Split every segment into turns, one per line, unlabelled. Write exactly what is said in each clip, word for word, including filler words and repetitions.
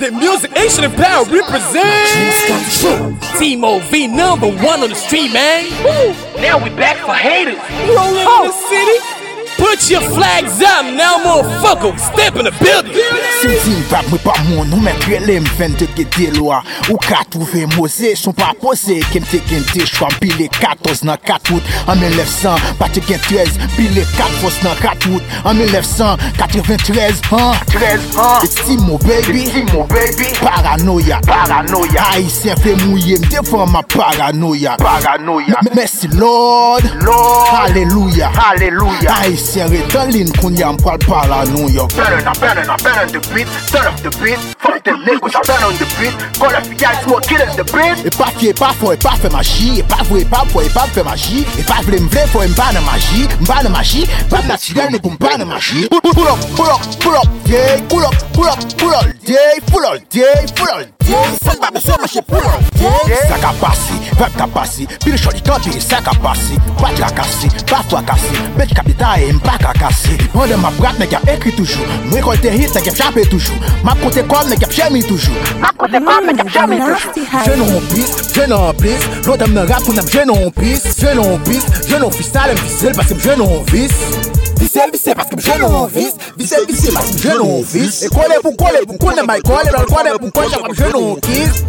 Update Music, Asian Empower represents Team O V, number one on the street, man. Woo.
Now we back for haters.
Rolling oh. in the city. Put your flags up now, motherfucker. Step in the building.
Si team rap mwen pa moun, nou men krele m vingt-deux gede lwa. Ou ka trouve mose, son pa pose. Kem te gen te chwa pile quatorze nan quatre août en mille neuf cents. Pati gen treize, pile quatre fos nan quatre août en mille neuf cent quatre-vingt-treize. Hein? treize, hein? It's Timo baby,
Timo baby.
Paranoia,
paranoia.
Haïtien fait mouiller, m défend ma paranoia.
Paranoia.
Merci Lord,
Lord.
Hallelujah,
Hallelujah.
Haïtien retan lin koun yam pral paranoia.
Better na better na better on the beat, turn up the beat. Fuck them niggas, turn on the beat. Call up y'all smoke killers the beat.
E pa fi, e pa fo, e pa fe machi. E pa vre, e pa fo, e pa fe machi. E pa vle mvle fo, mba nan machi. Mba nan machi, pa naturel ne pou mba nan machi. Pull up, pull up, pull up, day. Pull up, pull up, pull up, day. Pull up, day, pull up, day. Sak pa beso machi, pull up, day. Sak a pasi, vep ka pasi. Pile choli kampi, sak a pasi. Pati a kasi, pa fwa kasi. Bet kapita e mba ka kasi. Onde ma brat ne kap ekri toujou. Mwen kolte hit ne kap chape toujou. Ma kote kom ne kap chemi toujou.
Ma kote kom ne kap chemi toujou.
Je non pis, je non pis. L'autre me rap pour je non pis. Je non pis, je non fistal, fiscal parce que je non vis. Vissel, vissel parce que je non vis. Vissel, vissel parce que je non vis. Et coller pour coller pour coller, mais coller dans le coller pour coller, je non kiss.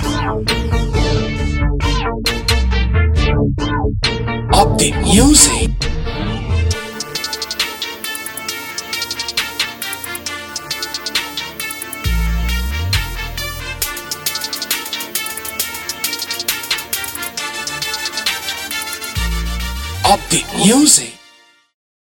Update Music. Update Music.